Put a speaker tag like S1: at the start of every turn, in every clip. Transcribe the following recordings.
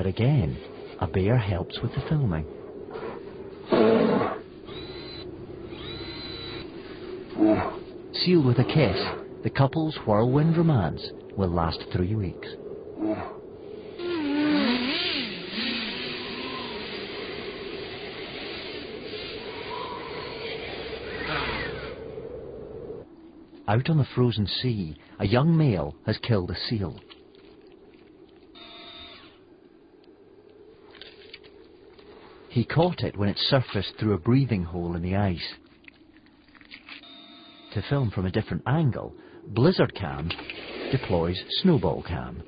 S1: But again, a bear helps with the filming. Sealed with a kiss, the couple's whirlwind romance will last 3 weeks. Out on the frozen sea, a young male has killed a seal. He caught it when it surfaced through a breathing hole in the ice. To film from a different angle, Blizzard Cam deploys Snowball Cam.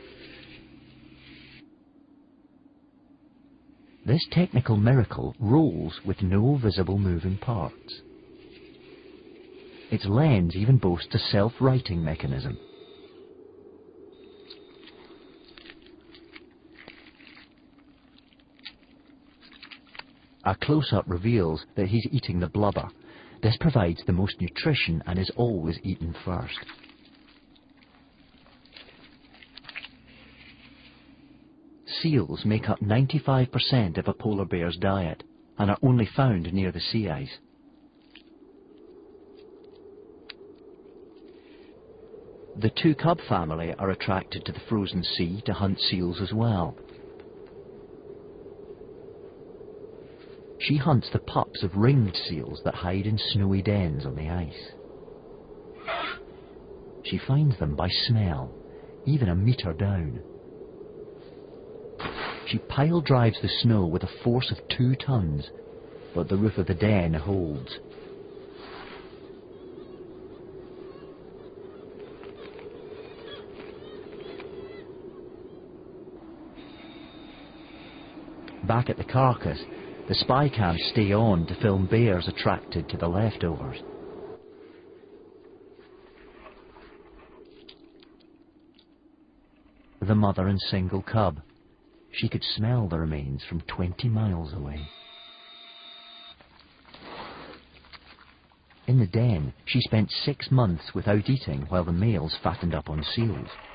S1: This technical miracle rolls with no visible moving parts. Its lens even boasts a self-righting mechanism. A close-up reveals that he's eating the blubber. This provides the most nutrition and is always eaten first. Seals make up 95% of a polar bear's diet and are only found near the sea ice. The two cub family are attracted to the frozen sea to hunt seals as well. She hunts the pups of ringed seals that hide in snowy dens on the ice. She finds them by smell, even a metre down. She pile drives the snow with a force of 2 tons, but the roof of the den holds. Back at the carcass, the spy cams stay on to film bears attracted to the leftovers. The mother and single cub. She could smell the remains from 20 miles away. In the den, she spent 6 months without eating while the males fattened up on seals.